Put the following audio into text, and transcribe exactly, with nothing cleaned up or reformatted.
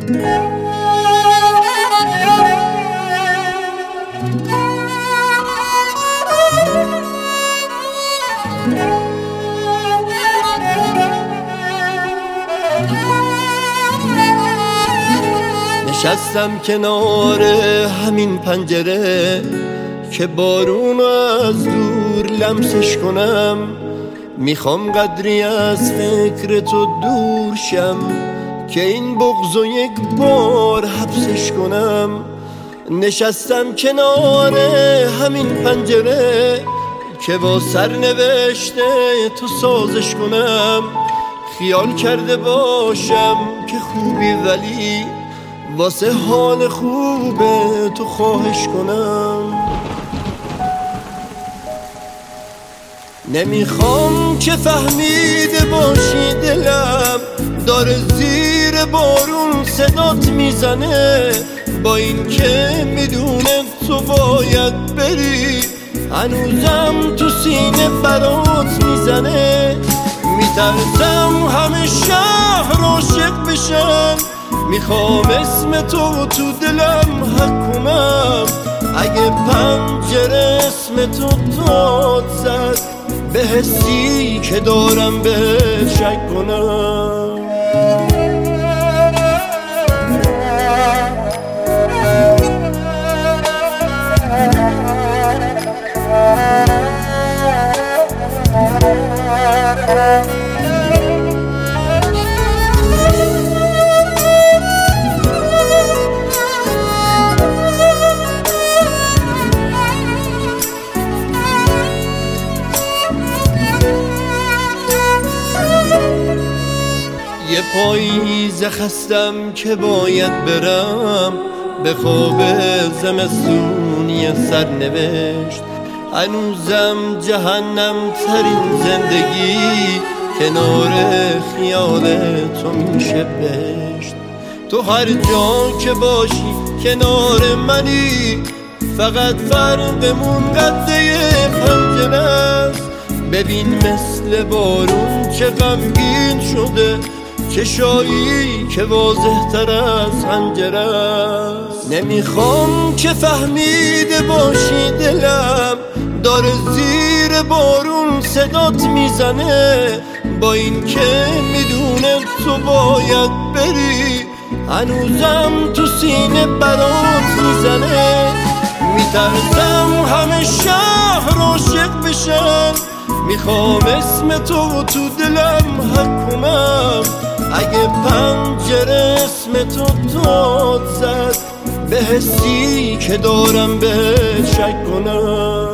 نشستم کنار همین پنجره که بارون از دور لمسش کنم. میخوام قدری از فکر تو دور شم که این بغضو یک بار حبسش کنم. نشستم کنار همین پنجره که با سرنوشته تو سازش کنم. خیال کرده باشم که خوبی ولی واسه حال خوبه تو خواهش کنم. نمیخوام که فهمیده باشی دلم داره زیر بارون صدات میزنه. با این که میدونه تو باید بری هنوزم تو سینه برات میزنه. میترسم همه شهر عاشق بشن، میخوام اسم تو تو دلم حک کنم. اگه پنجره اسم تو داد زد به حسی که دارم بهت شک کنم. یه پاییز خستم که باید برم به خواب زمستونی سرنوشت. هنوزم جهنم ترین زندگی کنار خیال تو میشه بهشت. تو هر جا که باشی کنار منی، فقط فرقمون قده پنجره است. ببین مثل بارون چه غمگین شده چشایی که واضح تر از حنجره است. نمیخوام که فهمیده باشی دلم داره زیر بارون صدات میزنه. با این که میدونه تو باید بری هنوزم تو سینه برات میزنه. میترسم همه شهر عاشق بشن، میخوام اسم تو تو دلم حک کنم. اگه پنجره اسم تو داد زد به حسی که دارم بهت شک کنم.